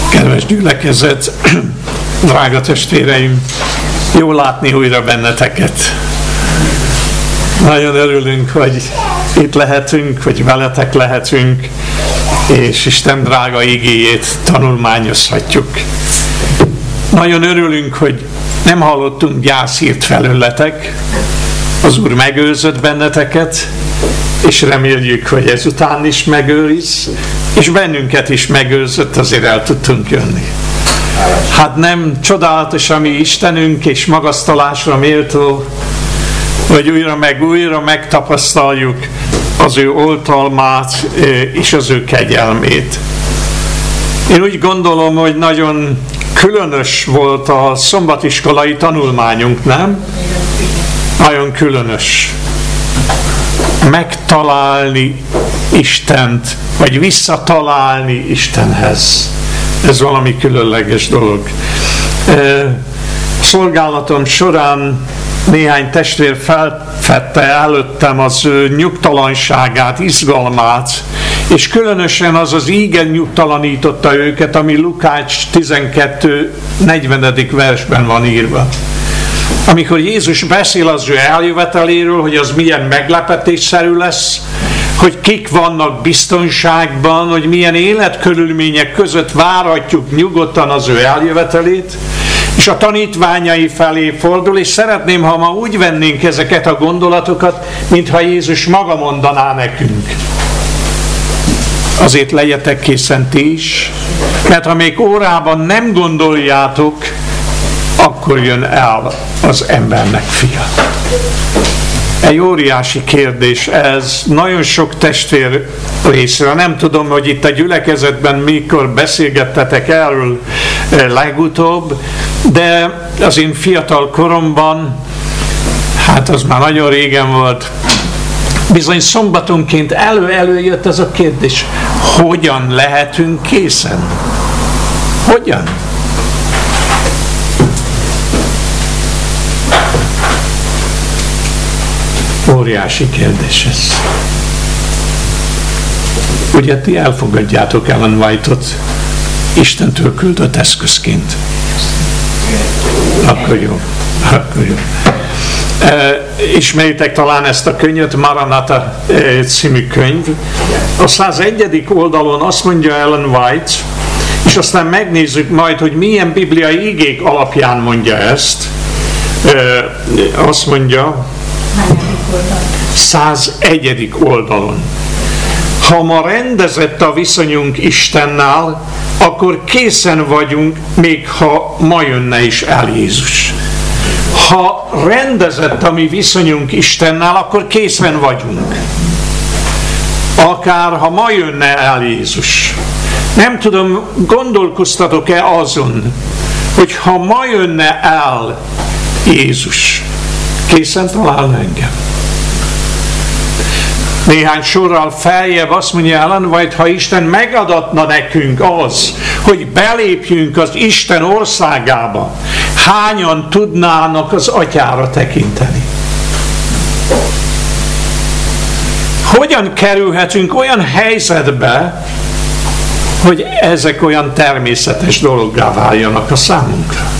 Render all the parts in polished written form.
Kedves gyülekezet, drága testvéreim, jó látni újra benneteket. Nagyon örülünk, hogy itt lehetünk, hogy veletek lehetünk, és Isten drága igéjét tanulmányozhatjuk. Nagyon örülünk, hogy nem hallottunk gyászhírt felőletek, az Úr megőrzött benneteket, és reméljük, hogy ezután is megőriz, és bennünket is megőrzött, azért el tudtunk jönni. Hát nem csodálatos a mi Istenünk, és magasztalásra méltó, hogy újra meg újra megtapasztaljuk az ő oltalmát és az ő kegyelmét. Én úgy gondolom, hogy nagyon különös volt a szombatiskolai tanulmányunk, nem? Nagyon különös. Megtalálni Istent, vagy visszatalálni Istenhez. Ez valami különleges dolog. Szolgálatom során néhány testvér felfedte előttem az ő nyugtalanságát, izgalmát, és különösen az az íge nyugtalanította őket, ami Lukács 12:40. versben van írva. Amikor Jézus beszél az ő eljöveteléről, hogy az milyen meglepetésszerű lesz, hogy kik vannak biztonságban, hogy milyen életkörülmények között várhatjuk nyugodtan az ő eljövetelét, és a tanítványai felé fordul, és szeretném, ha ma úgy vennénk ezeket a gondolatokat, mintha Jézus maga mondaná nekünk. Azért legyetek készen ti is, mert ha még órában nem gondoljátok, akkor jön el az embernek fia. Egy óriási kérdés ez, nagyon sok testvér részről. Nem tudom, hogy itt a gyülekezetben mikor beszélgettetek erről legutóbb, de az én fiatal koromban, hát az már nagyon régen volt, bizony szombatonként előjött ez a kérdés, hogyan lehetünk készen? Hogyan? Óriási kérdés ez. Ugye ti elfogadjátok Ellen White-ot Istentől küldött eszközként? Akkor jó. Akkor jó. Ismeritek talán ezt a könyvet, Maranatha című könyv. A 101. oldalon azt mondja Ellen White, és aztán megnézzük majd, hogy milyen bibliai igék alapján mondja ezt. Azt mondja, 101. oldalon. Ha ma rendezett a viszonyunk Istennel, akkor készen vagyunk, még ha ma jönne is el Jézus. Ha rendezett a mi viszonyunk Istennel, akkor készen vagyunk. Akár ha ma jönne el Jézus. Nem tudom, gondolkoztatok-e azon, hogy ha ma jönne el Jézus, készen találna engem? Néhány sorral feljebb azt mondja Ellen White, ha Isten megadatna nekünk az, hogy belépjünk az Isten országába, hányan tudnának az Atyára tekinteni? Hogyan kerülhetünk olyan helyzetbe, hogy ezek olyan természetes dologgá váljanak a számunkra?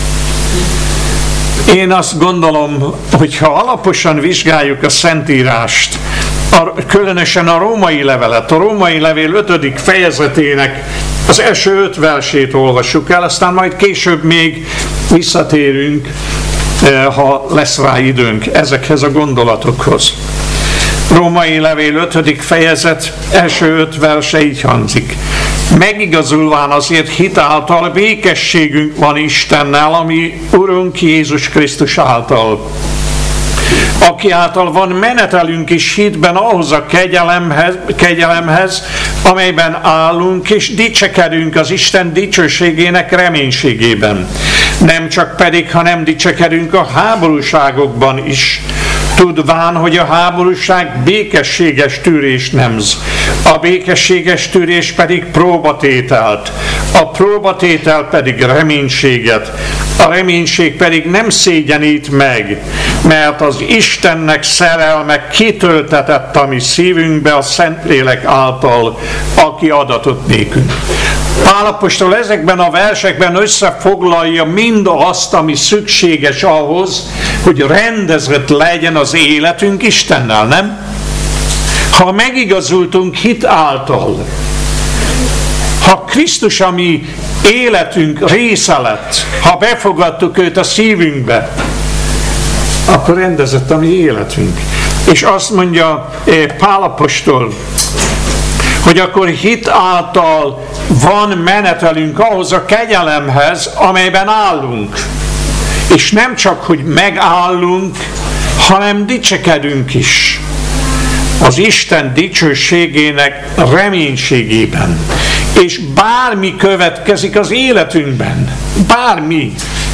Én azt gondolom, hogy ha alaposan vizsgáljuk a Szentírást, különösen a római levelet, a római levél 5. fejezetének az első 5 versét olvassuk el, aztán majd később még visszatérünk, ha lesz rá időnk ezekhez a gondolatokhoz. Római levél 5. fejezet első 5 verse így hangzik. Megigazulván azért hitáltal békességünk van Istennel, ami Urunk Jézus Krisztus által, aki által van menetelünk is hitben ahhoz a kegyelemhez, amelyben állunk, és dicsekedünk az Isten dicsőségének reménységében. Nem csak pedig, hanem dicsekedünk a háborúságokban is, tudván, hogy a háborúság békességes tűrést nemz, a békességes tűrés pedig próbatételt, a próbatétel pedig reménységet, A reménység pedig nem szégyenít meg, mert az Istennek szerelme kitöltetett a mi szívünkbe a Szentlélek által, aki adatott nékünk. Pál apostol ezekben a versekben összefoglalja mind azt, ami szükséges ahhoz, hogy rendezett legyen az életünk Istennel, nem? Ha megigazultunk hit által, ha Krisztus a mi életünk része lett, ha befogadtuk őt a szívünkbe, akkor rendezett a mi életünk. És azt mondja Pál apostol, hogy akkor hit által van menetelünk ahhoz a kegyelemhez, amelyben állunk. És nem csak, hogy megállunk, hanem dicsekedünk is. Az Isten dicsőségének reménységében. És bármi következik az életünkben. Bármi.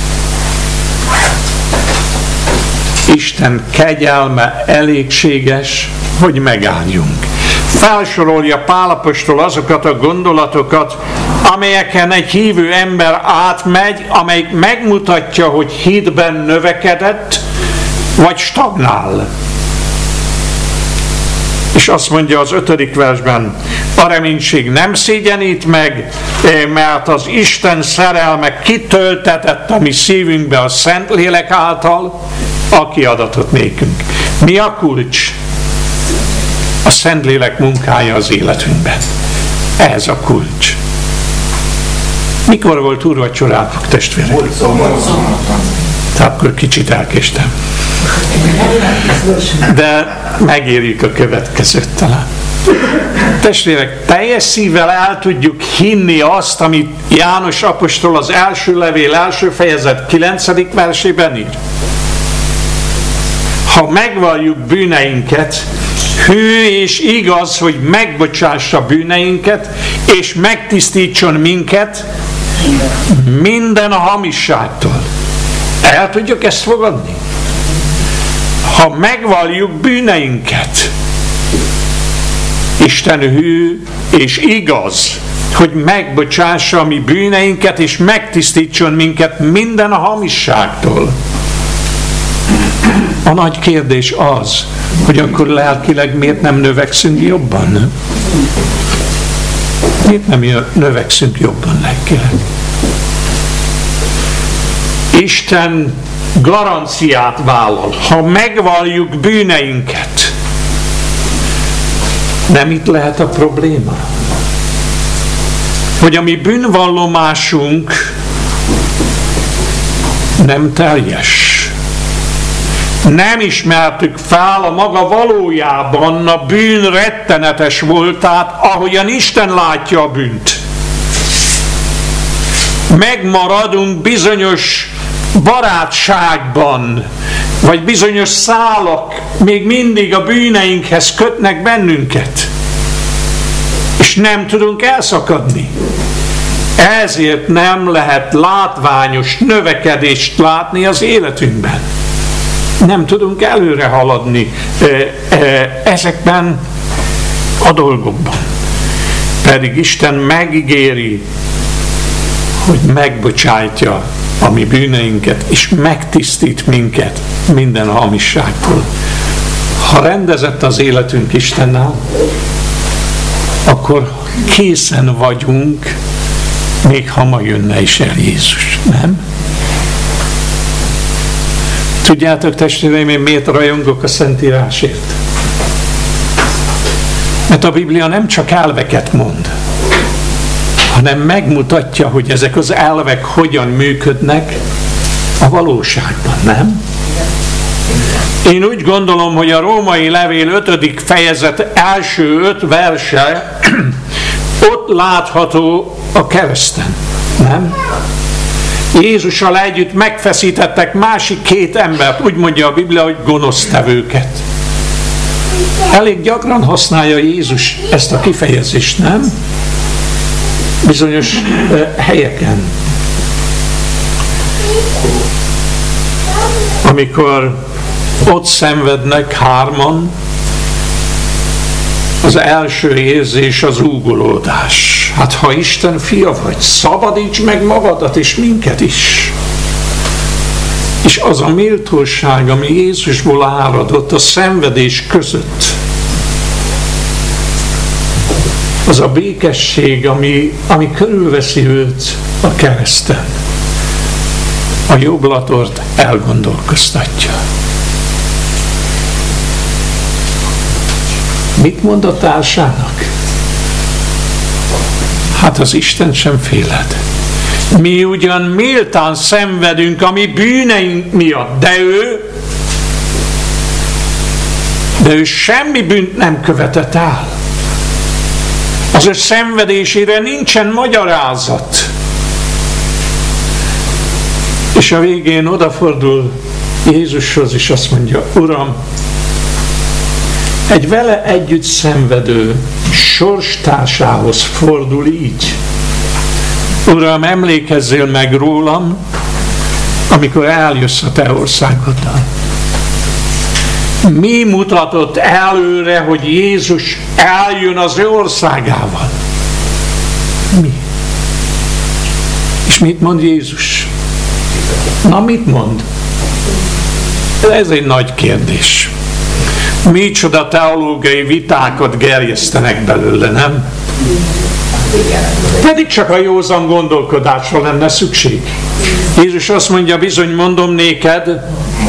Isten kegyelme elégséges, hogy megálljunk. Felsorolja Pál apostol azokat a gondolatokat, amelyeken egy hívő ember átmegy, amelyik megmutatja, hogy hitben növekedett, vagy stagnál. És azt mondja az 5. versben, a reménység nem szégyenít meg, mert az Isten szerelme kitöltetett a mi szívünkbe a Szentlélek által, aki adatott nékünk. Mi a kulcs? A Szentlélek munkája az életünkben. Ez a kulcs. Mikor volt úrvacsorátok, testvérek? Tehát akkor kicsit elkéstem. De megérjük a következőt talán. Testvérek, teljes szívvel el tudjuk hinni azt, amit János apostol az első levél első fejezet 9. versében ír. Ha megvalljuk bűneinket, hű és igaz, hogy megbocsássa bűneinket, és megtisztítson minket minden a hamisságtól. El tudjuk ezt fogadni? Ha megvalljuk bűneinket, Isten hű és igaz, hogy megbocsássa a mi bűneinket, és megtisztítson minket minden a hamisságtól. A nagy kérdés az, hogy akkor lelkileg miért nem növekszünk jobban? Miért nem növekszünk jobban lelkileg? Isten garanciát vállal, ha megvalljuk bűneinket. Nem itt lehet a probléma? Hogy a mi bűnvallomásunk nem teljes. Nem ismertük fel a maga valójában a bűn rettenetes voltát, ahogyan Isten látja a bűnt. Megmaradunk bizonyos barátságban, vagy bizonyos szálak még mindig a bűneinkhez kötnek bennünket. És nem tudunk elszakadni. Ezért nem lehet látványos növekedést látni az életünkben. Nem tudunk előre haladni ezekben a dolgokban. Pedig Isten megígéri, hogy megbocsájtja a mi bűneinket, és megtisztít minket minden hamisságtól. Ha rendezett az életünk Istennel, akkor készen vagyunk, még ha ma jönne is el Jézus, nem? Tudjátok, testvéreim, én miért rajongok a Szentírásért? Mert a Biblia nem csak elveket mond, hanem megmutatja, hogy ezek az elvek hogyan működnek a valóságban, nem? Én úgy gondolom, hogy a római levél 5. fejezet első 5 verse ott látható a kereszten, nem? Jézussal együtt megfeszítettek másik 2 embert, úgy mondja a Biblia, hogy gonosztevőket. Elég gyakran használja Jézus ezt a kifejezést, nem? Bizonyos helyeken. Amikor ott szenvednek 3, az első érzés az úgolódás. Hát ha Isten fia vagy, szabadíts meg magadat és minket is. És az a méltóság, ami Jézusból áradott a szenvedés között, az a békesség, ami körülveszi őt a kereszten, a joblatort elgondolkoztatja. Mit mond a társának? Hát az Isten sem féled. Mi ugyan méltán szenvedünk a mi bűneink miatt, de ő semmi bűnt nem követett el. Az ő szenvedésére nincsen magyarázat. És a végén odafordul Jézushoz, és azt mondja, Uram, egy vele együtt szenvedő sorstársához fordul így. Uram, emlékezzél meg rólam, amikor eljössz a te országoddal. Mi mutatott előre, hogy Jézus eljön az ő országával? Mi? És mit mond Jézus? Na, mit mond? Ez egy nagy kérdés. Micsoda teológiai vitákat gerjesztenek belőle, nem? Pedig csak a józan gondolkodásra lenne szükség. Jézus azt mondja, bizony mondom néked,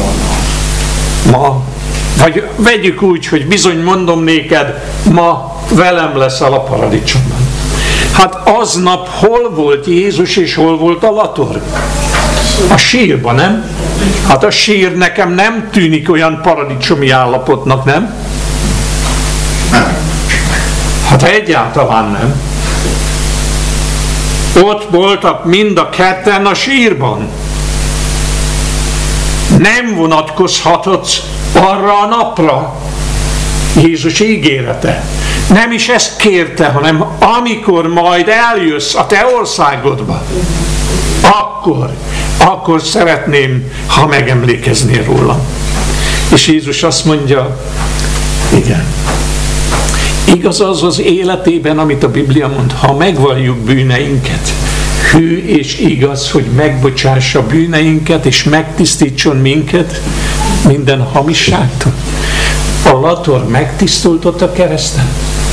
ma, vagy vegyük úgy, hogy bizony mondom néked, ma velem leszel a paradicsomban. Hát aznap hol volt Jézus és hol volt a lator? A sírban, nem? Hát a sír nekem nem tűnik olyan paradicsomi állapotnak, nem? Hát egyáltalán nem. Ott voltak mind a ketten a sírban. Nem vonatkozhatott arra a napra Jézus ígérete. Nem is ezt kérte, hanem amikor majd eljössz a te országodba, akkor szeretném, ha megemlékeznél rólam. És Jézus azt mondja, igen, igaz az az életében, amit a Biblia mond, ha megvalljuk bűneinket, hű és igaz, hogy megbocsássa bűneinket, és megtisztítson minket minden hamisságtól. A lator megtisztult a kereszten?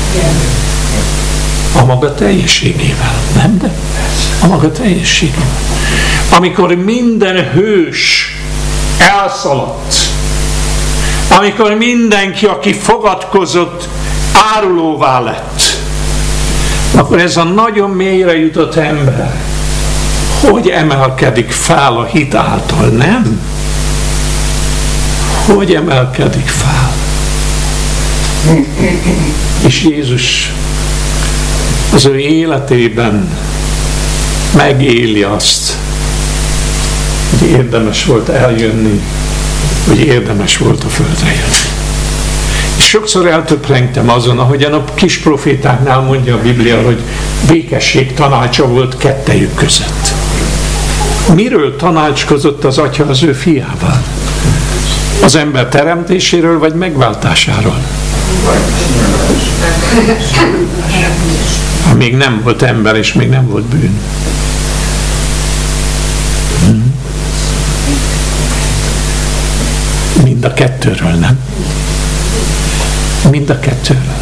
A maga teljességével, nem? De a maga teljességével. Amikor minden hős elszaladt, amikor mindenki, aki fogadkozott, árulóvá lett, akkor ez a nagyon mélyre jutott ember hogy emelkedik fel a hit által, nem? Hogy emelkedik fel? És Jézus az ő életében megéli azt, hogy érdemes volt eljönni, hogy érdemes volt a földre jönni. És sokszor eltöprengtem azon, ahogyan a kis profétáknál mondja a Biblia, hogy békesség tanácsa volt kettejük között. Miről tanácskozott az atya az ő fiával? Az ember teremtéséről vagy megváltásáról? Ha még nem volt ember és még nem volt bűn. Mind a kettőről, nem? Mind a kettőről.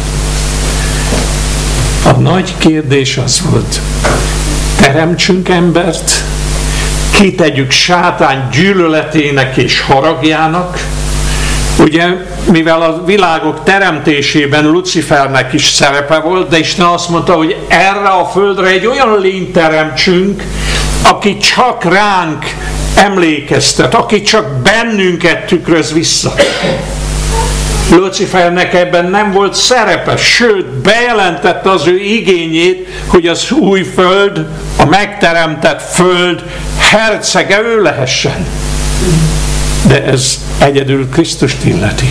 A nagy kérdés az volt, teremtsünk embert, kitegyük sátán gyűlöletének és haragjának. Ugye, mivel a világok teremtésében Lucifernek is szerepe volt, de Isten azt mondta, hogy erre a földre egy olyan lényt teremtsünk, aki csak ránk emlékeztet, aki csak bennünket tükröz vissza. Lucifernek ebben nem volt szerepe, sőt, bejelentette az ő igényét, hogy az új föld, a megteremtett föld hercege ő lehessen. De ez egyedül Krisztust illeti.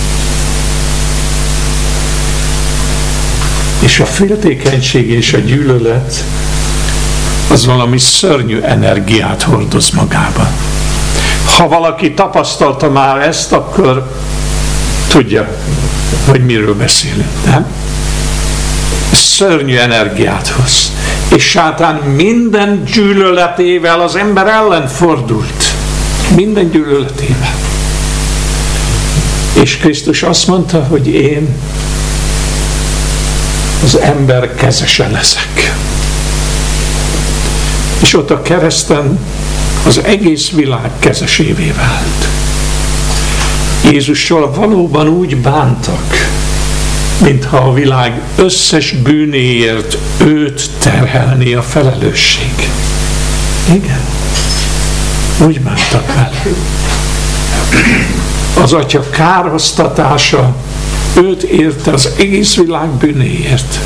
És a féltékenység és a gyűlölet az valami szörnyű energiát hordoz magába. Ha valaki tapasztalta már ezt, akkor tudja, hogy miről beszélünk, nem? Szörnyű energiát hoz. És sátán minden gyűlöletével az ember ellen fordult. Minden gyűlöletével. És Krisztus azt mondta, hogy én az ember kezese leszek. És ott a kereszten az egész világ kezesévé vált. Jézussal valóban úgy bántak, mintha a világ összes bűnéért őt terhelné a felelősség. Igen, úgy bántak vele. Az Atya kárhoztatása őt érte az egész világ bűnéért.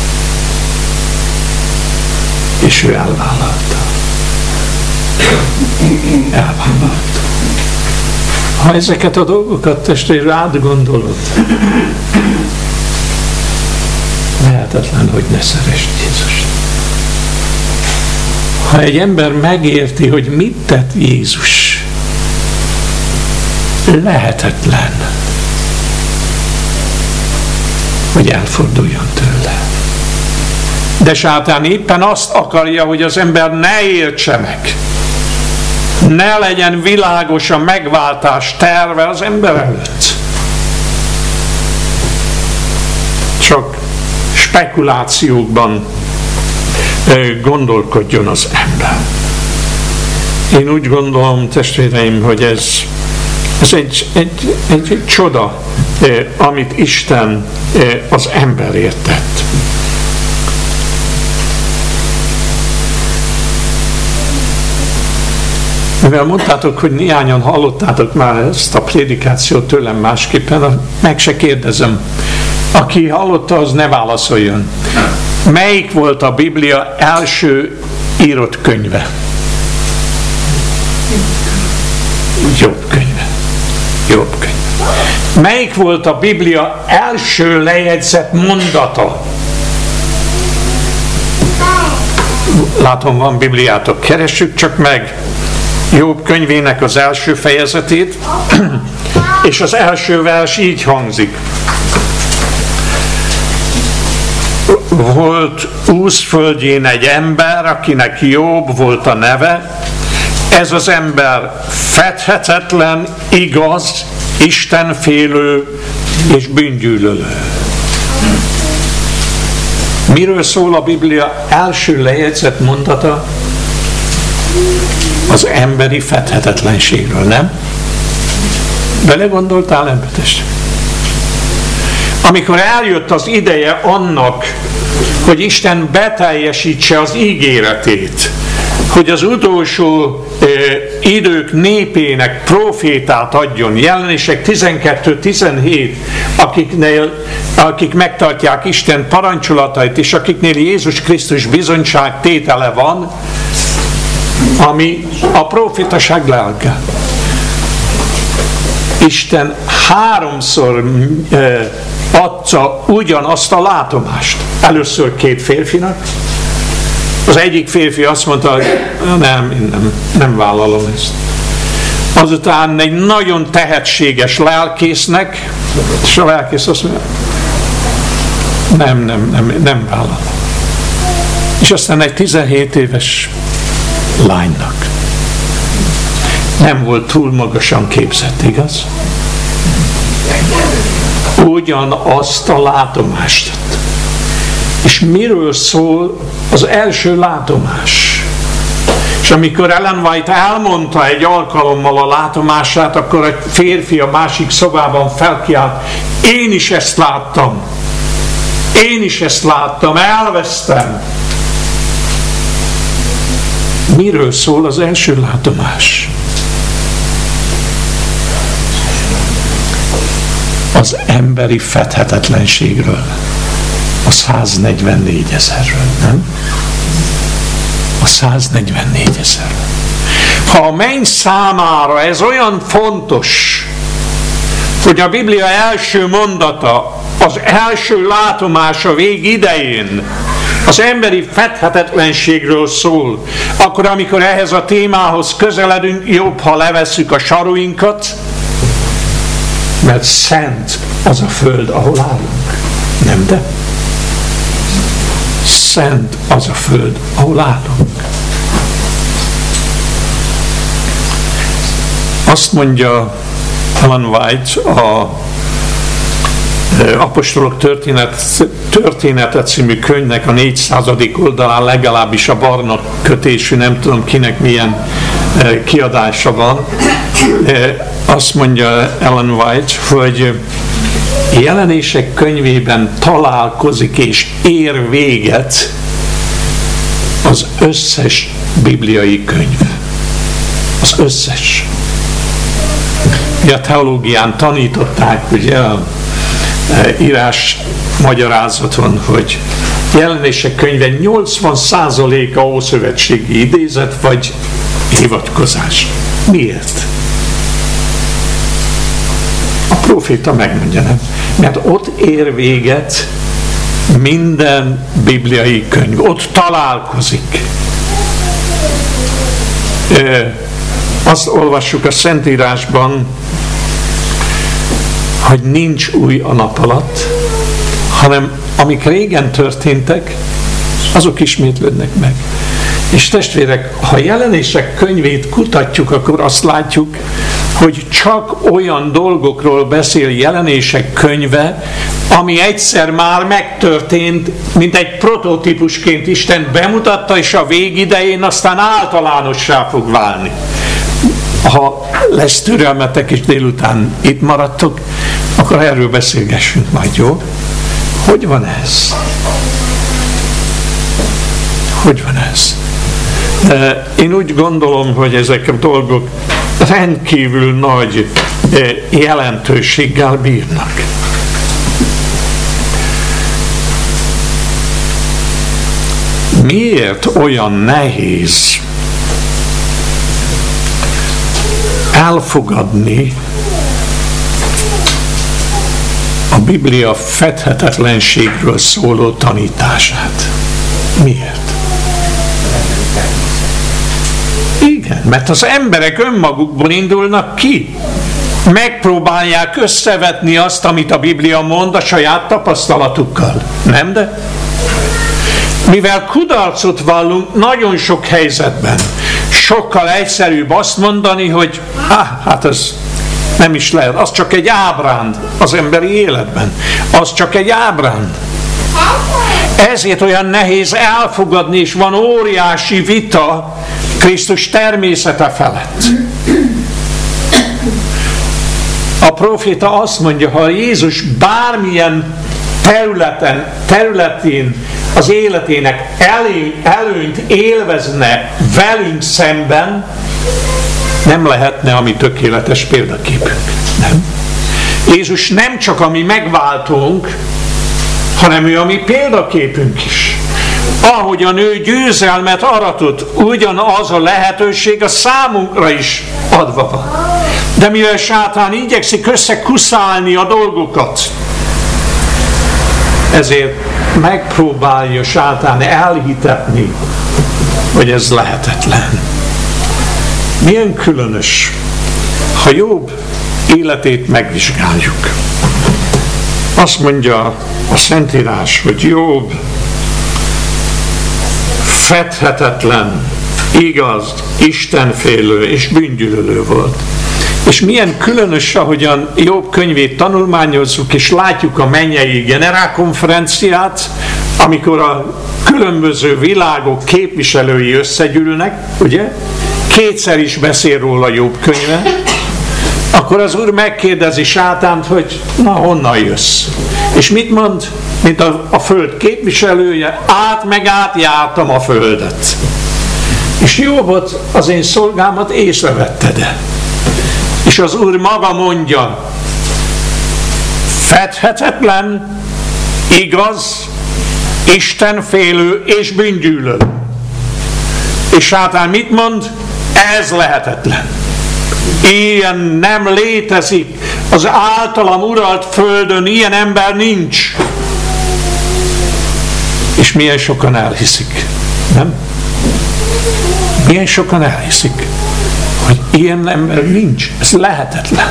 És ő elvállalta. Elvállalta. Ha ezeket a dolgokat, testvére, átgondolod, lehetetlen, hogy ne szeresd Jézust. Ha egy ember megérti, hogy mit tett Jézus, lehetetlen, hogy elforduljon tőle. De sátán éppen azt akarja, hogy az ember ne értse meg. Ne legyen világos a megváltás terve az ember előtt. Csak spekulációkban gondolkodjon az ember. Én úgy gondolom, testvéreim, hogy ez egy csoda, amit Isten az emberért tett. Mivel mondtátok, hogy néhányan hallottátok már ezt a prédikációt tőlem másképpen, meg se kérdezem. Aki hallotta, az ne válaszoljon. Melyik volt a Biblia első írott könyve? Jobb könyve. Jobb könyve. Melyik volt a Biblia első lejegyzett mondata? Látom, van Bibliátok. Keressük csak meg Jobb könyvének az első fejezetét, és az első vers így hangzik. Volt Úz földjén egy ember, akinek Jobb volt a neve. Ez az ember fedhetetlen, igaz, istenfélő és bűngyűlölő. Miről szól a Biblia első lejegyzett mondata? Az emberi fedhetetlenségről, nem? Belegondoltál ebbe, testvére? Amikor eljött az ideje annak, hogy Isten beteljesítse az ígéretét, hogy az utolsó idők népének profétát adjon, Jelenések 12-17, akik megtartják Isten parancsolatait, és akiknél Jézus Krisztus bizonyságtétele van, ami a profétaság lelke. Isten háromszor adta ugyanazt a látomást. Először két férfinak. Az egyik férfi azt mondta, hogy nem vállalom ezt. Azután egy nagyon tehetséges lelkésznek, és a lelkész azt mondja, nem vállalom. És aztán egy 17 éves lánynak. Nem volt túl magasan képzett, igaz? Ugyanazt a látomást. És miről szól az első látomás? És amikor Ellen White elmondta egy alkalommal a látomását, akkor egy férfi a másik szobában felkiált, én is ezt láttam. Én is ezt láttam, elvesztem. Miről szól az első látomás? Az emberi fedhetetlenségről. A 144 000-ről, nem? A 144 000-ről. Ha a menny számára ez olyan fontos, hogy a Biblia első mondata, az első látomása vég idején az emberi fedhetetlenségről szól, akkor amikor ehhez a témához közeledünk, jobb, ha levesszük a saruinkat, mert szent az a föld, ahol állunk. Nem de? Szent az a föld, ahol állunk. Azt mondja Ellen White a Apostolok története című könyvnek a 400. oldalán, legalábbis a barna kötésű, nem tudom kinek milyen kiadása van, azt mondja Ellen White, hogy Jelenések könyvében találkozik és ér véget az összes bibliai könyv. Az összes. A teológián tanították, ugye a írás magyarázaton, hogy Jelenések könyve 80%-a ószövetségi idézet vagy hivatkozás. Miért? A próféta megmondja, nem? Mert ott ér véget minden bibliai könyv. Ott találkozik. Azt olvassuk a Szentírásban, hogy nincs új a nap alatt, hanem amik régen történtek, azok ismétlődnek meg. És testvérek, ha Jelenések könyvét kutatjuk, akkor azt látjuk, hogy csak olyan dolgokról beszél Jelenések könyve, ami egyszer már megtörtént, mint egy prototípusként Isten bemutatta, és a végidején aztán általánossá fog válni. Ha lesz türelmetek, és délután itt maradtok, akkor erről beszélgessünk majd, jó? Hogy van ez? Hogy van ez? Én úgy gondolom, hogy ezek a dolgok rendkívül nagy jelentőséggel bírnak. Miért olyan nehéz elfogadni a Biblia fedhetetlenségről szóló tanítását? Miért? Igen, mert az emberek önmagukból indulnak ki. Megpróbálják összevetni azt, amit a Biblia mond a saját tapasztalatukkal. Nem de? Mivel kudarcot vallunk nagyon sok helyzetben, sokkal egyszerűbb azt mondani, hogy hát ez nem is lehet, az csak egy ábránd az emberi életben. Az csak egy ábránd. Ezért olyan nehéz elfogadni, és van óriási vita Krisztus természete felett. A próféta azt mondja, ha Jézus bármilyen területén az életének előnyt élvezne velünk szemben, nem lehetne a mi tökéletes példaképünk. Nem? Jézus nem csak a mi megváltónk, hanem ő a mi példaképünk is. Ahogyan ő győzelmet aratott, ugyanaz a lehetőség a számunkra is adva van. De mivel sátán igyekszik összekuszálni a dolgokat, ezért megpróbálja sátán elhitetni, hogy ez lehetetlen. Milyen különös, ha Jobb életét megvizsgáljuk. Azt mondja a Szentírás, hogy Jobb fedhetetlen, igaz, istenfélő és bűngyűlölő volt. És milyen különös, ahogyan Jobb könyvét tanulmányozzuk, és látjuk a mennyei generálkonferenciát, amikor a különböző világok képviselői összegyűlnek, ugye? Kétszer is beszél róla Jobb könyve, akkor az Úr megkérdezi sátánt, hogy na, honnan jössz? És mit mond? Mint a föld képviselője, átjártam a földet. És Jobbot, az én szolgámat észrevetted-e? És az Úr maga mondja, fedhetetlen, igaz, istenfélő és bűngyűlölő. És sátán mit mond? Ez lehetetlen. Ilyen nem létezik. Az általam uralt földön ilyen ember nincs. És milyen sokan elhiszik, nem? Milyen sokan elhiszik, hogy ilyen ember nincs. Ez lehetetlen.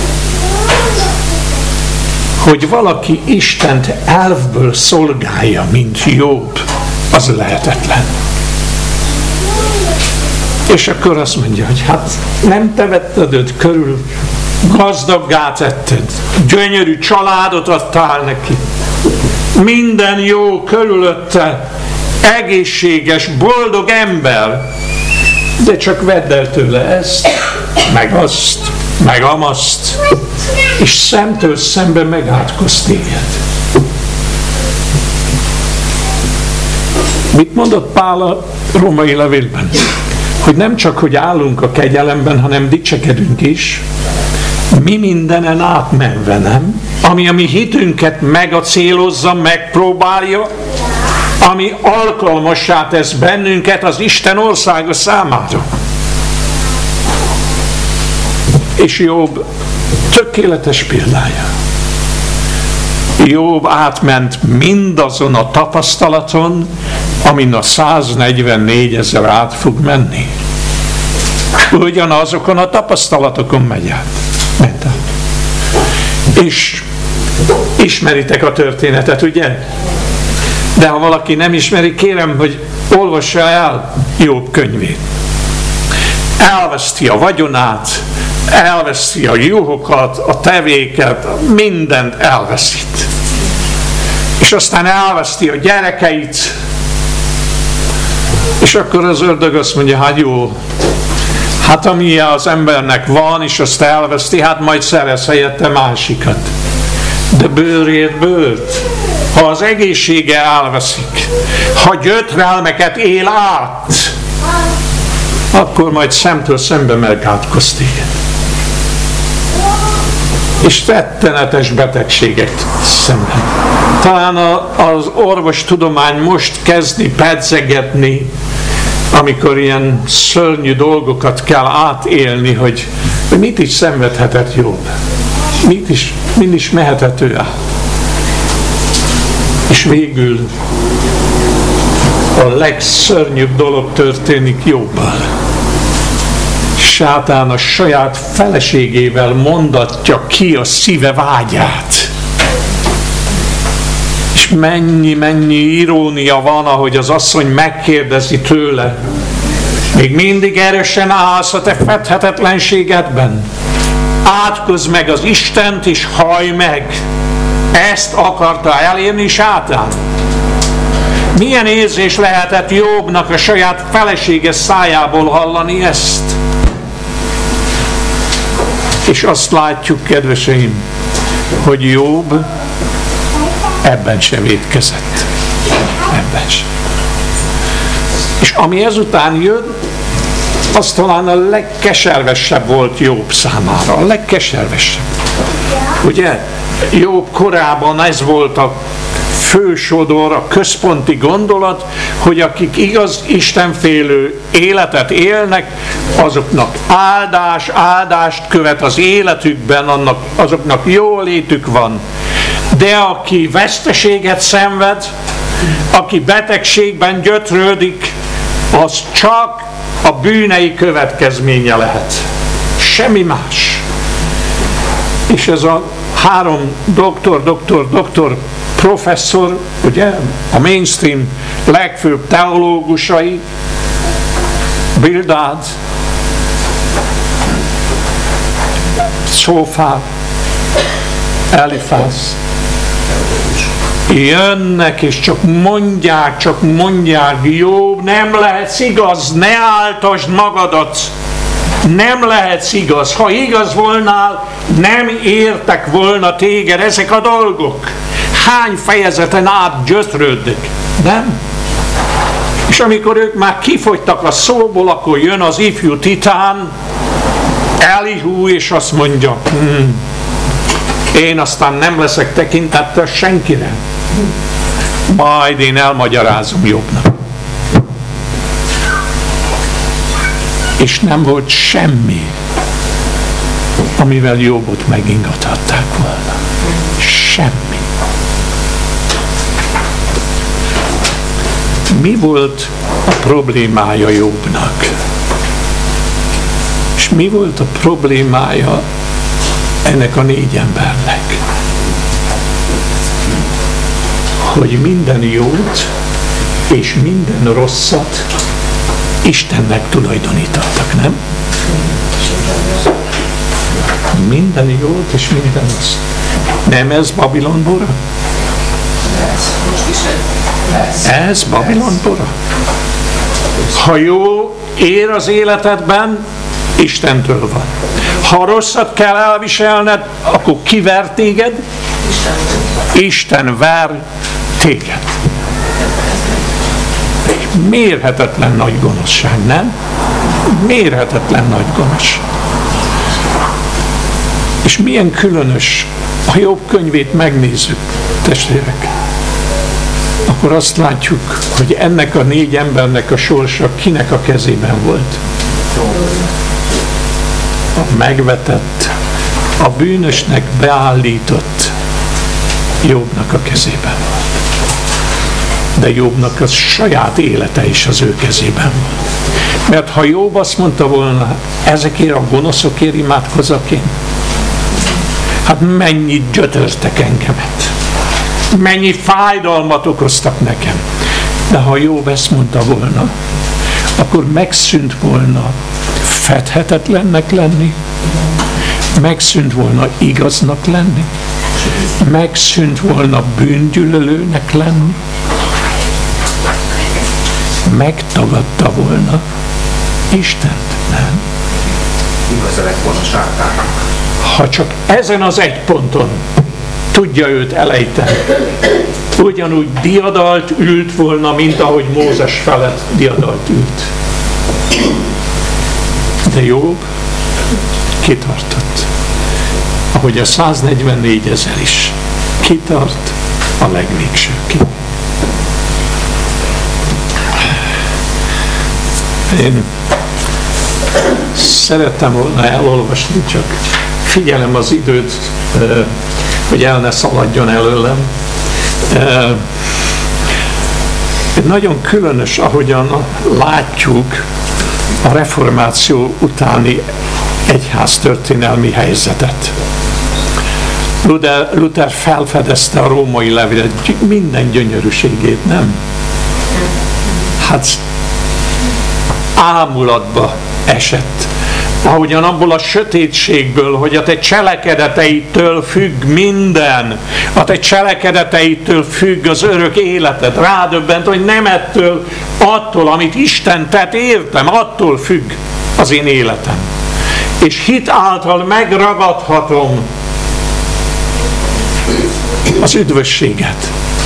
Hogy valaki Istent elvből szolgálja, mint Jobb, az lehetetlen. És akkor azt mondja, hogy hát nem te vetted őt körül, gazdaggá tetted, gyönyörű családot adtál neki, minden jó körülötte, egészséges, boldog ember, de csak vedd el tőle ezt, meg azt, meg amazt, és szemtől szemben megátkoz téged. Mit mondott Pál a római levélben? Hogy nem csak, hogy állunk a kegyelemben, hanem dicsekedünk is, mi mindenen átmenve, nem? Ami a mi hitünket megacélozza, megpróbálja, ami alkalmassá tesz bennünket az Isten országa számára. És Jobb tökéletes példája. Jobb átment mindazon a tapasztalaton, amin a 144 000 át fog menni. Ugyanazokon a tapasztalatokon ment át. És ismeritek a történetet, ugye? De ha valaki nem ismeri, kérem, hogy olvassa el Jobb könyvét. Elveszti a vagyonát, elveszti a juhokat, a tevéket, mindent elveszít. És aztán elveszti a gyerekeit, és akkor az ördög azt mondja, hát jó, hát ami az embernek van, és azt elveszti, hát majd szerez helyette másikat. De bőrért bőrt. Ha az egészsége elveszik, ha gyötrelmeket él át, akkor majd szemtől szembe megátkoz téged. És rettenetes betegségek szemben. Talán az orvostudomány most kezdi pedzegetni, amikor ilyen szörnyű dolgokat kell átélni, hogy mit is szenvedhetett Jobb. Mind is mehetett ő át. És végül a legszörnyűbb dolog történik Jobbal. Sátán a saját feleségével mondatja ki a szíve vágyát. És mennyi irónia van, ahogy az asszony megkérdezi tőle. Még mindig erősen állsz a te fedhetetlenségedben. Átkozz meg az Istent és hallj meg. Ezt akarta elérni Sátán. Milyen érzés lehetett Jobbnak a saját felesége szájából hallani ezt? És azt látjuk, kedveseim, hogy Jobb ebben sem vétkezett. Ebben sem. És ami ezután jön, az talán a legkeservesebb volt Jobb számára. A legkeservesebb. Ugye? Jobb korában ez volt a fősodor, a központi gondolat, hogy akik igaz istenfélő életet élnek, azoknak áldást követ az életükben, azoknak jólétük van. De aki veszteséget szenved, aki betegségben gyötrődik, az csak a bűnei következménye lehet. Semmi más. És ez a 3 doktor professzor, ugye, a mainstream legfőbb teológusai, Bildad, Szófár, Elifáz, jönnek és csak mondják, Jobb, nem lehetsz igaz, ne áltasd magadat, nem lehetsz igaz. Ha igaz volnál, nem értek volna téged ezek a dolgok. Hány fejezeten át gyötrődnek, nem? És amikor ők már kifogytak a szóból, akkor jön az ifjú titán, Elihu, és azt mondja, én aztán nem leszek tekintettel senkire. Majd én elmagyarázom Jobbnak. És nem volt semmi, amivel Jobbot megingathatták volna. Semmi. Mi volt a problémája Jobbnak? És mi volt a problémája ennek a 4 embernek? Hogy minden jót és minden rosszat Istennek tulajdonított. minden az. Nem ez Babilon bora? Ez Babilon bora. Ha jó ér az életedben, Istentől van. Ha rosszat kell elviselned, akkor kiver téged? Isten ver téged. Mérhetetlen nagy gonoszság, nem? Mérhetetlen nagy gonoszság. És milyen különös, a Jobb könyvét megnézzük, testvérek, akkor azt látjuk, hogy ennek a 4 embernek a sorsa kinek a kezében volt. A megvetett, a bűnösnek beállított Jobbnak a kezében volt. De Jobbnak a saját élete is az ő kezében volt. Mert ha Jobb azt mondta volna, ezekért a gonoszokért imádkozzak én, hát mennyit gyötörtek engemet, mennyi fájdalmat okoztak nekem. De ha Jobb ezt mondta volna, akkor megszűnt volna fedhetetlennek lenni, megszűnt volna igaznak lenni, megszűnt volna bűngyűlölőnek lenni, megtagadta volna Istent, nem? Igaza lett volna sátának. Ha csak ezen az egy ponton tudja őt elejteni, ugyanúgy diadalt ült volna, mint ahogy Mózes felett diadalt ült. De Jobb kitartott. Ahogy a 144 000 is kitart a legvégsőkig. Én szerettem volna elolvasni, csak figyelem az időt, hogy el ne szaladjon előlem. Nagyon különös, ahogyan látjuk a reformáció utáni egyháztörténelmi helyzetet. Luther felfedezte a római levelet minden gyönyörűségét, nem? Hát ámulatba esett. Ahogyan abból a sötétségből, hogy a te cselekedeteitől függ minden, a te cselekedeteitől függ az örök életed, rádöbbent, hogy nem ettől, attól, amit Isten tett, értem, attól függ az én életem. És hit által megragadhatom az üdvösséget.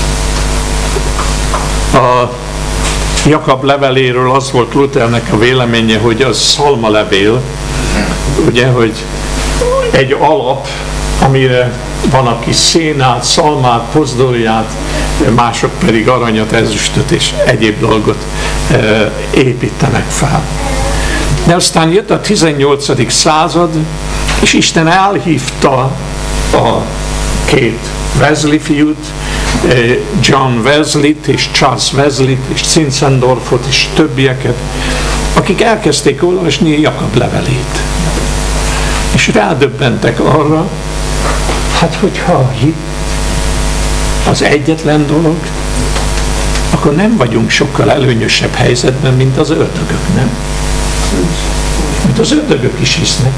A Jakab leveléről az volt Luthernek a véleménye, hogy az szalmalevél, ugye, hogy egy alap, amire van, aki szénát, szalmát, pozdolját, mások pedig aranyat, ezüstöt és egyéb dolgot építenek fel. De aztán jött a 18. század, és Isten elhívta a 2 Wesley fiút, John Wesley-t és Charles Wesley-t és Zinzendorfot és többieket, akik elkezdték olvasni Jakab levelét. És rádöbbentek arra, hát hogyha a hit az egyetlen dolog, akkor nem vagyunk sokkal előnyösebb helyzetben, mint az ördögök, nem? Mint az ördögök is hisznek.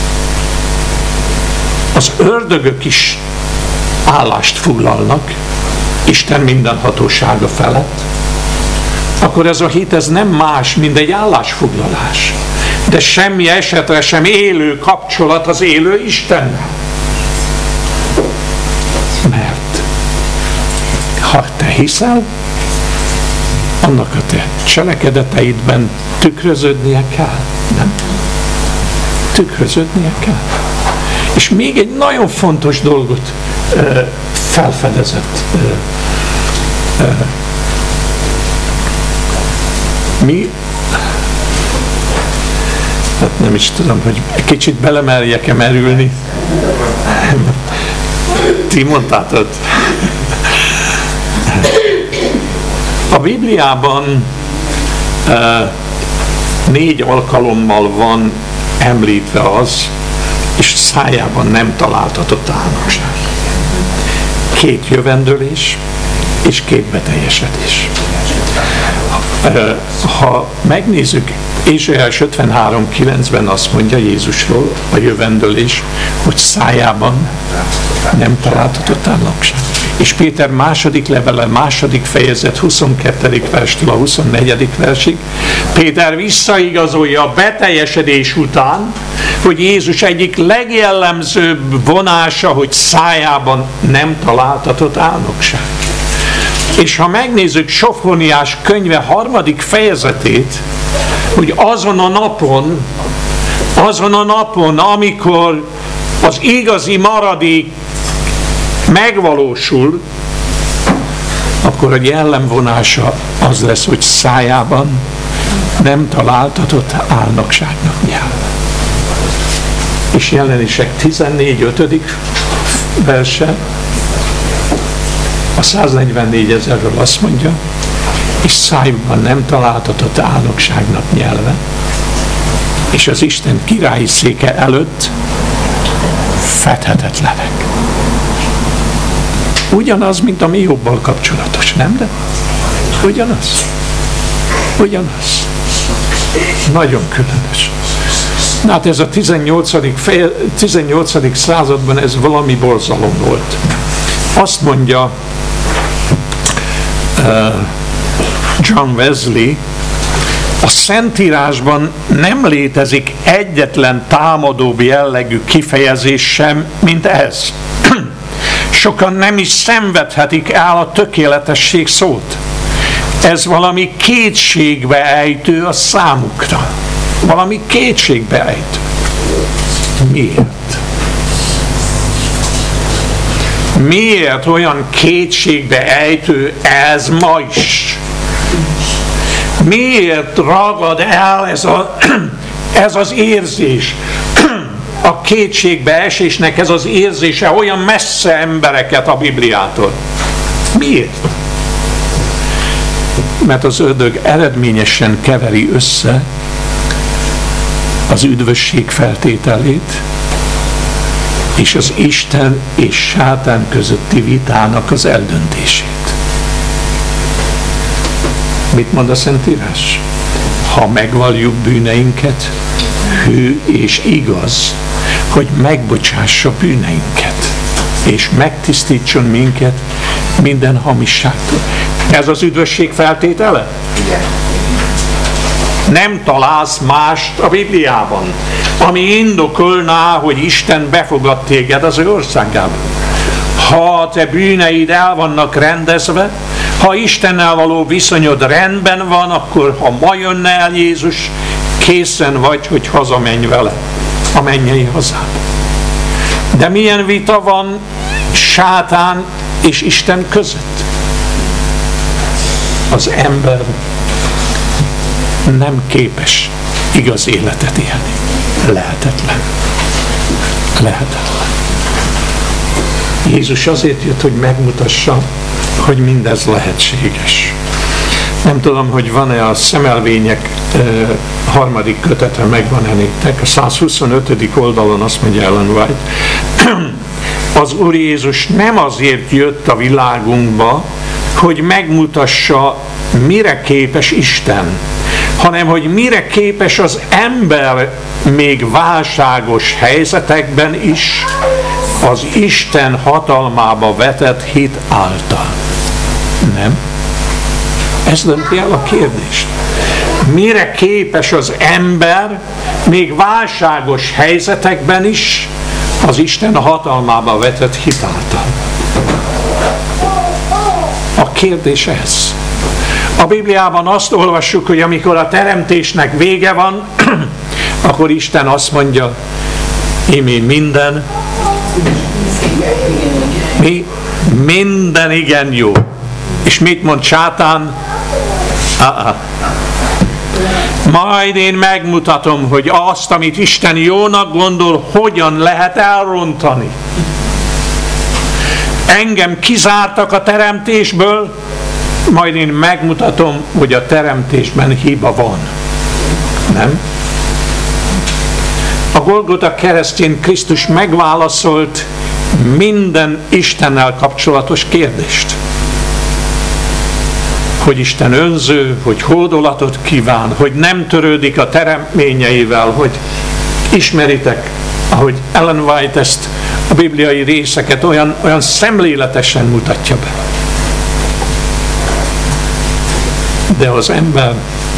Az ördögök is állást foglalnak Isten mindenhatósága felett, akkor ez a hit ez nem más, mint egy állásfoglalás. De semmi esetre sem élő kapcsolat az élő Istennel. Mert ha te hiszel, annak a te cselekedeteidben tükröződnie kell, nem? Tükröződnie kell. És még egy nagyon fontos dolgot felfedezett. Mi? Hát nem is tudom, hogy kicsit belemerjek-e merülni. Ti mondtátok. A Bibliában 4 alkalommal van említve az, és szájában nem találtatott álnokság. 2 jövendőlés és 2 beteljesedés. Ha megnézzük, Ézsaiás 53:9-ben azt mondja Jézusról, a jövendőlés, hogy szájában nem találhatott állagság. És Péter második levele, második fejezet, 22. verstől a 24. versig, Péter visszaigazolja a beteljesedés után, hogy Jézus egyik legjellemzőbb vonása, hogy szájában nem találtatott álnokság. És ha megnézzük Sofóniás könyve 3. fejezetét, hogy azon a napon, amikor az igazi maradék megvalósul, akkor a jellemvonása az lesz, hogy szájában nem találtatott álnokságnak nyelv. És Jelenések 14:5. verse a 144 000-ről azt mondja, és szájukban nem találtatott álnokságnak nyelve, és az Isten királyi széke előtt fedhetetlenek. Ugyanaz, mint a mi jobbal kapcsolatos, nem? De ugyanaz. Nagyon különös. Na hát ez a 18. században ez valami borzalom volt. Azt mondja John Wesley, a Szentírásban nem létezik egyetlen támadóbb jellegű kifejezés sem, mint ez. Sokan nem is szenvedhetik el a tökéletesség szót. Ez valami kétségbe ejtő a számukra. Valami kétségbe ejtő. Miért? Miért olyan kétségbe ejtő ez ma is? Miért ragad el ez az érzés? A kétségbe esésnek ez az érzése olyan messze embereket a Bibliától. Miért? Mert az ördög eredményesen keveri össze az üdvösség feltételét és az Isten és sátán közötti vitának az eldöntését. Mit mond a Szentírás? Ha megvalljuk bűneinket, hű és igaz, hogy megbocsássa bűneinket, és megtisztítson minket minden hamisságtól. Ez az üdvösség feltétele? Igen. Nem találsz mást a Bibliában, ami indokolná, hogy Isten befogad téged az ő országában. Ha a te bűneid el vannak rendezve, ha Istennel való viszonyod rendben van, akkor ha ma jönne el Jézus, készen vagy, hogy hazamenj vele a mennyei hazába. De milyen vita van sátán és Isten között? Az ember nem képes igaz életet élni. Lehetetlen. Jézus azért jött, hogy megmutassa, hogy mindez lehetséges. Nem tudom, hogy van-e a Szemelvények 3. kötete, megvan-e nektek. A 125. oldalon azt mondja Ellen White, az Úr Jézus nem azért jött a világunkba, hogy megmutassa, mire képes Isten, hanem hogy mire képes az ember még válságos helyzetekben is az Isten hatalmába vetett hit által. Nem? Ez dönti el a kérdést. Mire képes az ember még válságos helyzetekben is az Isten hatalmába vetett hit által? A kérdés ez. A Bibliában azt olvassuk, hogy amikor a teremtésnek vége van, akkor Isten azt mondja, íme minden igen jó. És mit mond sátán? Majd én megmutatom, hogy azt, amit Isten jónak gondol, hogyan lehet elrontani. Engem kizártak a teremtésből, majd én megmutatom, hogy a teremtésben hiba van. Nem? A Golgota keresztjén Krisztus megválaszolt minden Istennel kapcsolatos kérdést. hogy Isten önző, hogy hódolatot kíván, hogy nem törődik a teremtményeivel, hogy ismeritek, ahogy Ellen White ezt a bibliai részeket olyan szemléletesen mutatja be. De az ember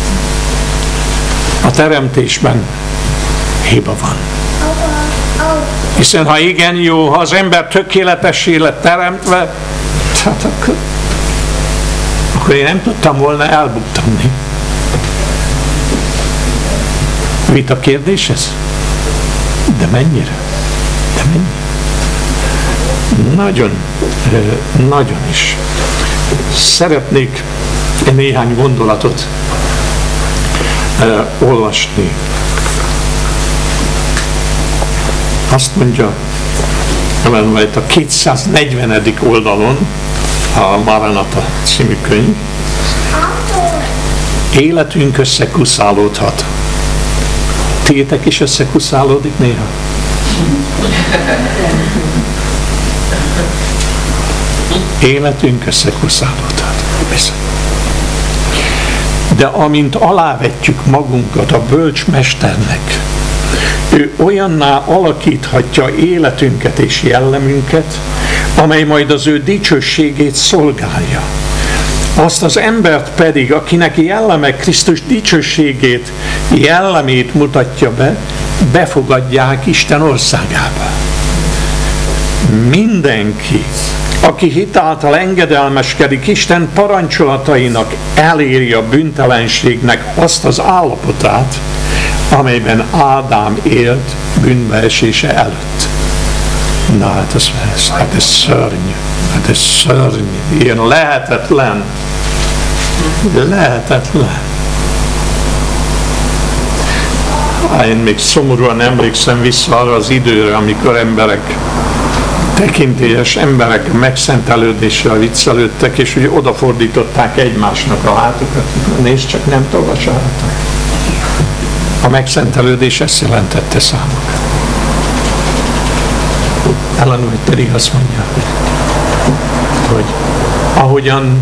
a teremtésben hiba van. Hiszen ha igen jó, ha az ember tökéletessé lett teremtve, tehát akkor én nem tudtam volna elbuktanni. Vita kérdés ez? De mennyire? De mennyire? Nagyon is. Szeretnék néhány gondolatot olvasni. Azt mondja Ellen White a 240. oldalon, a Maranata című könyv, életünk összekuszálódhat. Tétek is összekuszálódik néha? Életünk összekuszálódhat. Bizony. De amint alávetjük magunkat a bölcsmesternek, ő olyanná alakíthatja életünket és jellemünket, amely majd az ő dicsőségét szolgálja. Azt az embert pedig, akinek jelleme Krisztus dicsőségét, jellemét mutatja be, befogadják Isten országába. Mindenki, aki hitáltal engedelmeskedik Isten parancsolatainak, eléri a bűntelenségnek azt az állapotát, amelyben Ádám élt bűnbeesése előtt. Na hát ez szörnyű. Hát ez szörnyű. Ilyen lehetetlen. Lehetetlen. Én még szomorúan emlékszem vissza arra az időre, amikor tekintélyes emberek megszentelődéssel viccelődtek, és ugye odafordították egymásnak a hátukat. Nézd, csak nem tolvasáltak. A megszentelődés ezt jelentette számukra. Ellen White pedig azt mondja, hogy ahogyan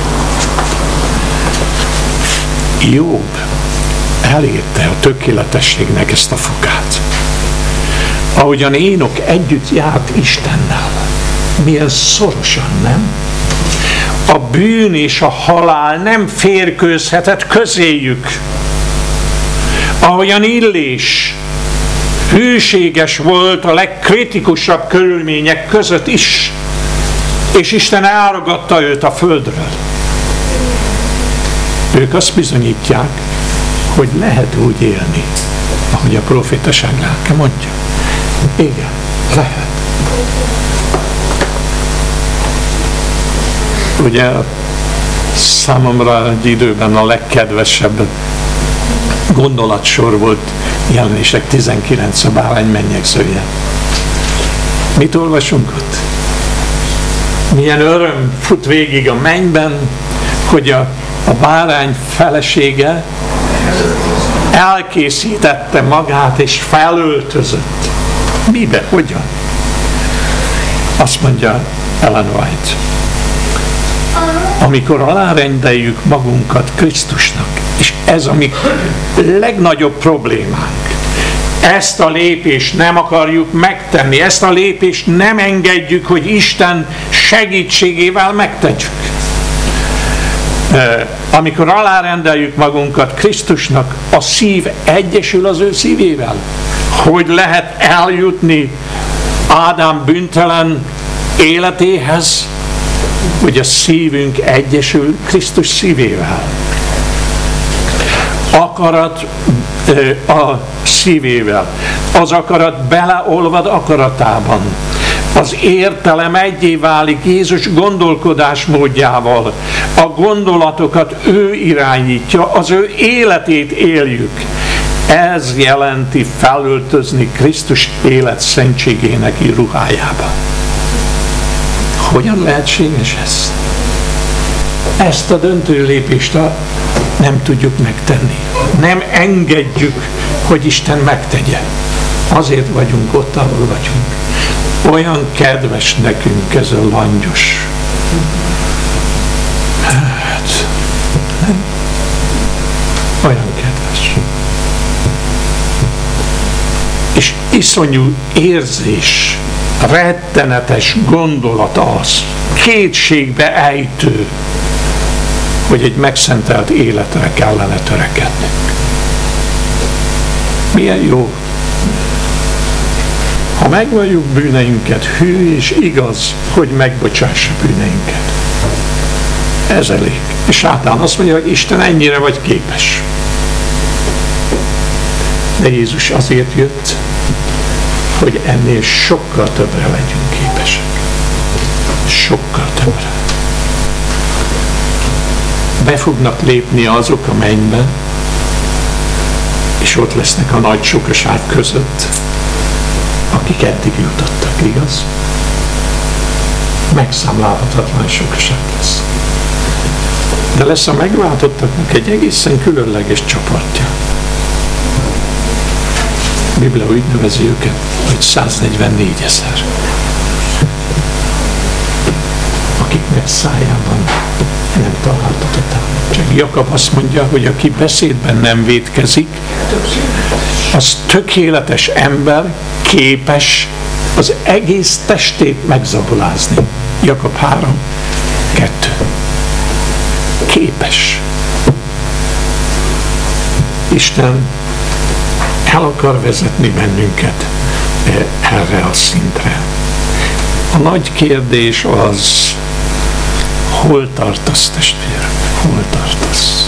Jobb elérte a tökéletességnek ezt a fokát, ahogyan Énok együtt járt Istennel, milyen szorosan, nem? A bűn és a halál nem férkőzhetett közéjük. Ahogyan Illés hűséges volt a legkritikusabb körülmények között is, és Isten elragadta őt a földről. Ők azt bizonyítják, hogy lehet úgy élni, ahogy a profétaság lelke mondja. Igen, lehet. Ugye számomra egy időben a legkedvesebb gondolatsor volt Jelenések 19, a bárány mennyegzője. Mit olvasunk ott? Milyen öröm fut végig a mennyben, hogy a bárány felesége elkészítette magát és felöltözött. Mibe? Hogyan? Azt mondja Ellen White. Amikor alárendeljük magunkat Krisztusnak, és ez a mi legnagyobb problémánk, ezt a lépést nem akarjuk megtenni, ezt a lépést nem engedjük, hogy Isten segítségével megtegyük. Amikor alárendeljük magunkat Krisztusnak, a szív egyesül az ő szívével. Hogy lehet eljutni Ádám bűntelen életéhez, hogy a szívünk egyesül Krisztus szívével. Akarat a szívével. Az akarat beleolvad akaratában. Az értelem egyé válik Jézus gondolkodásmódjával. A gondolatokat ő irányítja, az ő életét éljük. Ez jelenti felöltözni Krisztus élet szentségének ruhájába. Hogyan lehetséges ez? Ezt a döntő lépést nem tudjuk megtenni. Nem engedjük, hogy Isten megtegye. Azért vagyunk ott, ahol vagyunk. Olyan kedves nekünk ez a langyos. Hát, Olyan kedves. És iszonyú érzés, rettenetes gondolat az, kétségbe ejtő, hogy egy megszentelt életre kellene törekednünk. Milyen jó, ha megvalljuk bűneinket, hű és igaz, hogy megbocsássa bűneinket. Ez elég. És Sátán azt mondja, hogy Isten, ennyire vagy képes. De Jézus azért jött, hogy ennél sokkal többre legyünk képesek. Sokkal többre. Be fognak lépni azok a mennybe, és ott lesznek a nagy sokaság között, akik eddig jutottak, igaz? Megszámlálhatatlan sokaság lesz. De lesz a megváltottaknak egy egészen különleges csoportja. A Biblia úgy nevezi őket, hogy 144 000. Akiknek szájában nem találtatott álmodtság. Jakab azt mondja, hogy aki beszédben nem vétkezik, az tökéletes ember, képes az egész testét megzabolázni. Jakab 3:2. Képes. Isten el akar vezetni bennünket erre a szintre. A nagy kérdés az, hol tartasz, testvérem? Hol tartasz?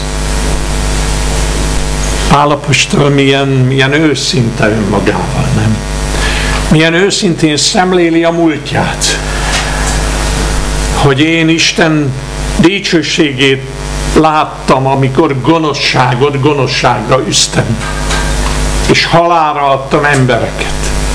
Pál apostol milyen őszinte önmagával, nem? Milyen őszintén szemléli a múltját. Hogy én Isten dicsőségét láttam, amikor gonoszságot gonoszságra üztem, és halálra adtam embereket.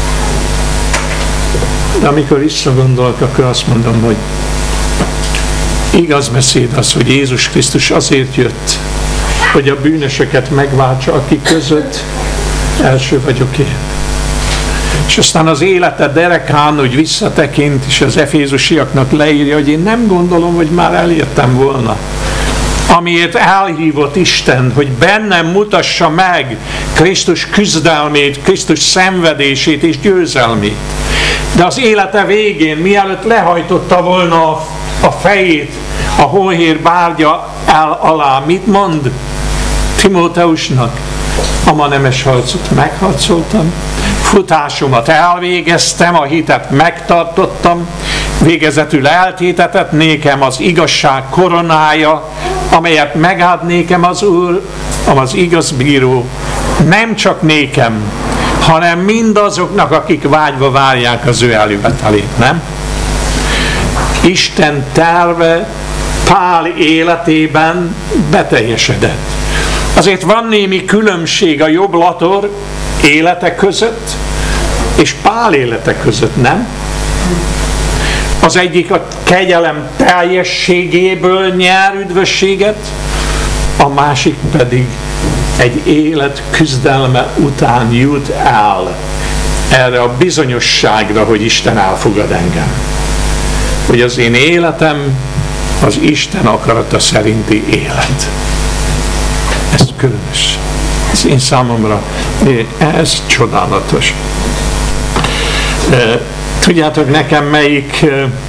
De amikor visszagondolok, akkor azt mondom, hogy igaz beszéd az, hogy Jézus Krisztus azért jött, hogy a bűnösöket megváltsa, akik között első vagyok én. És aztán az élete derekán, hogy visszatekint, és az efézusiaknak leírja, hogy én nem gondolom, hogy már elértem volna. Amiért elhívott Isten, hogy bennem mutassa meg Krisztus küzdelmét, Krisztus szenvedését és győzelmét. De az élete végén, mielőtt lehajtotta volna a fejét a hóhér bárgya alá, mit mond Timóteusnak? A ma nemes harcot megharcoltam, futásomat elvégeztem, a hitet megtartottam, végezetül eltétetett nékem az igazság koronája, amelyet megad nékem az Úr, az igaz bíró, nem csak nékem, hanem mindazoknak, akik vágyva várják az ő eljövetelét, nem? Isten terve Pál életében beteljesedett. Azért van némi különbség a jobb lator élete között, és Pál élete között, nem? Az egyik a kegyelem teljességéből nyer üdvösséget, a másik pedig egy élet küzdelme után jut el erre a bizonyosságra, hogy Isten elfogad engem. Hogy az én életem az Isten akarata szerinti élet. Ez különös. Ez én számomra, ez csodálatos. Tudjátok nekem melyik,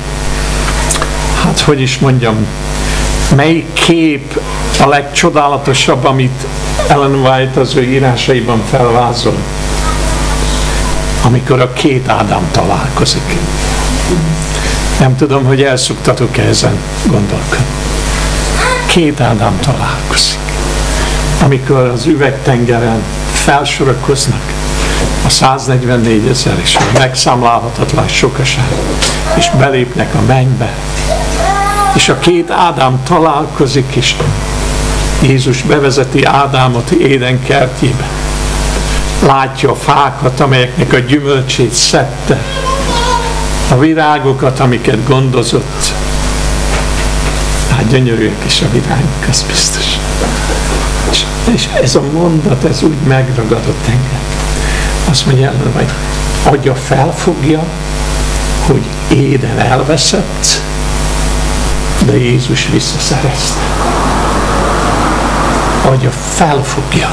hogy is mondjam, melyik kép a legcsodálatosabb, amit Ellen White az ő írásaiban felvázol? Amikor a két Ádám találkozik. Nem tudom, hogy el szoktatok ezen gondolkodni. Két Ádám találkozik. Amikor az üvegtengeren felsorakoznak a 144 000 és a megszámlálhatatlan sokaság, és belépnek a mennybe, és a két Ádám találkozik, és Jézus bevezeti Ádámot Éden kertjébe. Látja a fákat, amelyeknek a gyümölcsét szedte, a virágokat, amiket gondozott. Hát gyönyörűek is a virágok, az biztos. És ez a mondat, ez úgy megragadott engem. Azt mondja, hogy agya felfogja, hogy Éden elveszett, de Jézus visszaszerezte. agya felfogja.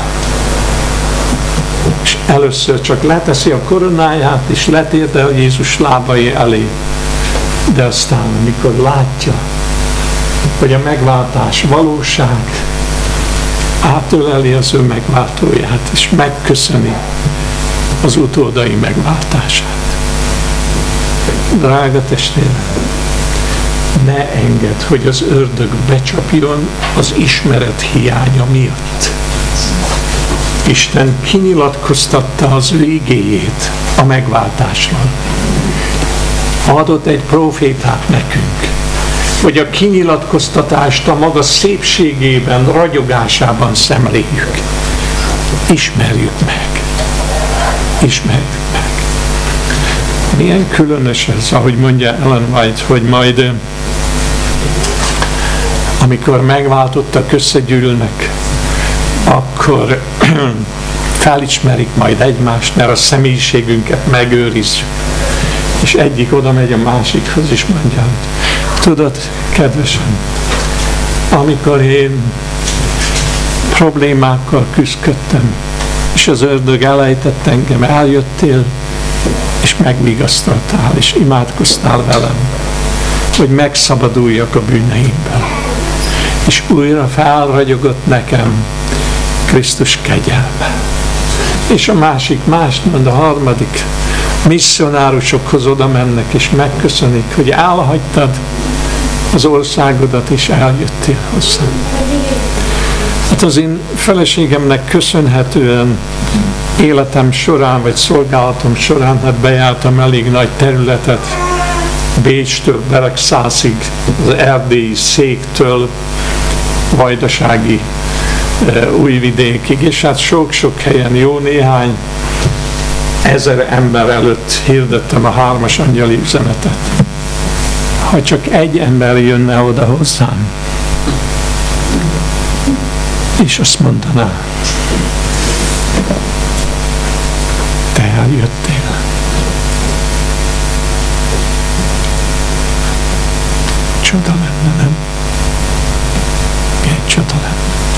És először csak leteszi a koronáját, és letérdel Jézus lábai elé. De aztán, amikor látja, hogy a megváltás valóság, átöleli az ő megváltóját, és megköszöni az utódai megváltását. Drága testvérem, ne engedd, hogy az ördög becsapjon az ismeret hiánya miatt. Isten kinyilatkoztatta az ő igéjét a megváltásról. Adott egy profétát nekünk, hogy a kinyilatkoztatást a maga szépségében, ragyogásában szemléljük. Ismerjük meg. Ismerjük meg. Milyen különös ez, ahogy mondja Ellen White, hogy majd amikor megváltottak, összegyűlnek, akkor felismerik majd egymást, mert a személyiségünket megőrizzük. És egyik oda megy a másikhoz, és mondja, tudod, kedvesem, amikor én problémákkal küzdöttem, és az ördög elejtett engem, eljöttél, és megvigasztaltál, és imádkoztál velem, hogy megszabaduljak a bűneimből. És újra felragyogott nekem Krisztus kegyelme. És a másik mást mond, a harmadik, misszionárusokhoz oda mennek, és megköszönik, hogy elhagytad az országodat, és eljöttél hozzám. Hát az én feleségemnek köszönhetően életem során, vagy szolgálatom során, hát bejártam elég nagy területet, Bécstől Beregszászig, az erdélyi Széktől Vajdasági Újvidékig, és hát sok-sok helyen, jó néhány ezer ember előtt hirdettem a 3-as angyali üzenetet. Ha csak egy ember jönne oda hozzám, és azt mondaná, te eljöttél. Csoda lenne, nem? Milyen csoda lenne.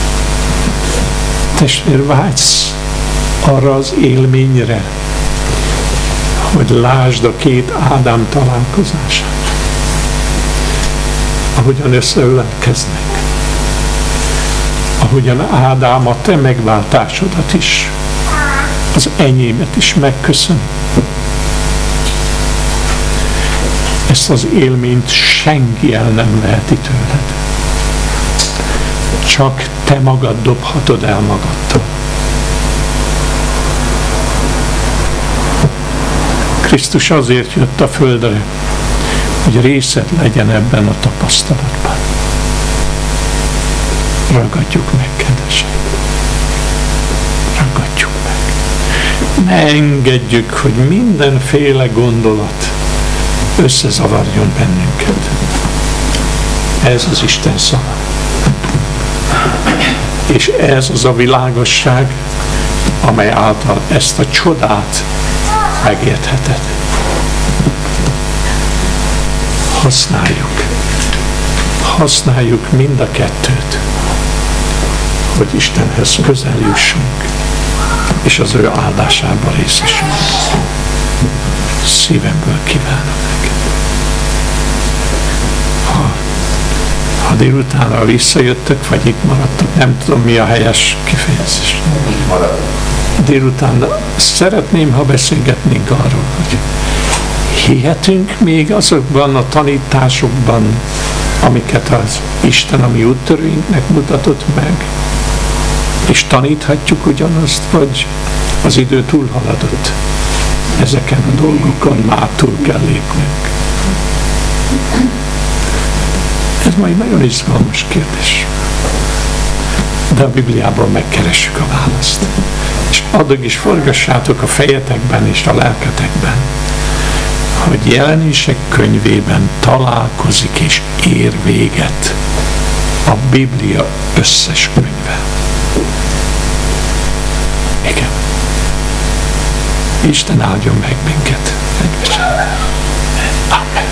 Testvér, vágysz arra az élményre, hogy lásd a két Ádám találkozását, ahogyan összeölelkeznek, ahogyan Ádám a te megváltásodat is, az enyémet is megköszön. Ezt az élményt senki el nem veheti tőled. Csak te magad dobhatod el magadtól. Krisztus azért jött a földre, hogy részed legyen ebben a tapasztalatban. Ragadjuk meg, kedvesek. Ragadjuk meg. Ne engedjük, hogy mindenféle gondolat összezavarjon bennünket. Ez az Isten szava. És ez az a világosság, amely által ezt a csodát megértheted. Használjuk mind a kettőt, hogy Istenhez közel jussunk, és az ő áldásában részesünk. Szívemből kívánom neked. Ha délutánra visszajöttök, vagy itt maradtok, nem tudom, mi a helyes kifejezés. Délután szeretném, ha beszélgetnénk arról, hogy hihetünk még azokban a tanításokban, amiket az Isten a mi úttörőinknek mutatott meg, és taníthatjuk ugyanazt, vagy az idő túlhaladott. Ezeken a dolgokon már túl kell lépnünk. Ez majd nagyon izgalmas kérdés. De a Bibliában megkeressük a választ. És addig is forgassátok a fejetekben és a lelketekben, hogy Jelenések könyvében találkozik és ér véget a Biblia összes könyve. Igen. Isten áldjon meg minket.